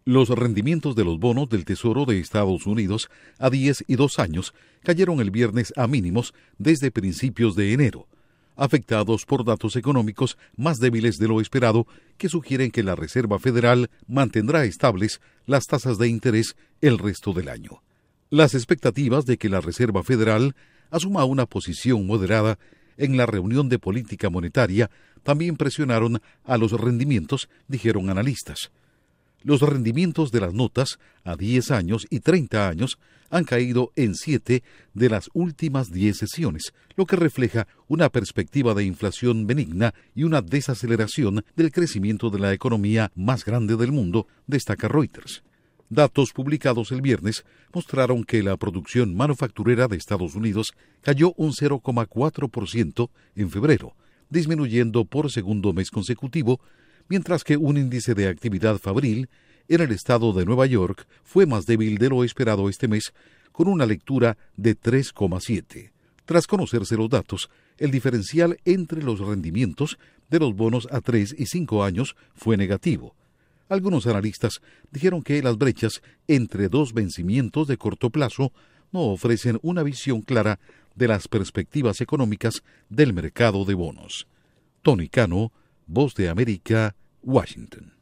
Los rendimientos de los bonos del Tesoro de Estados Unidos a 10 y 2 años cayeron el viernes a mínimos desde principios de enero, afectados por datos económicos más débiles de lo esperado que sugieren que la Reserva Federal mantendrá estables las tasas de interés el resto del año. Las expectativas de que la Reserva Federal asuma una posición moderada en la reunión de política monetaria también presionaron a los rendimientos, dijeron analistas. Los rendimientos de las notas a 10 años y 30 años han caído en 7 de las últimas 10 sesiones, lo que refleja una perspectiva de inflación benigna y una desaceleración del crecimiento de la economía más grande del mundo, destaca Reuters. Datos publicados el viernes mostraron que la producción manufacturera de Estados Unidos cayó un 0,4% en febrero, disminuyendo por segundo mes consecutivo, mientras que un índice de actividad fabril en el estado de Nueva York fue más débil de lo esperado este mes, con una lectura de 3,7. Tras conocerse los datos, el diferencial entre los rendimientos de los bonos a 3 y 5 años fue negativo. Algunos analistas dijeron que las brechas entre dos vencimientos de corto plazo no ofrecen una visión clara de las perspectivas económicas del mercado de bonos. Tony Cano, Voz de América, Washington.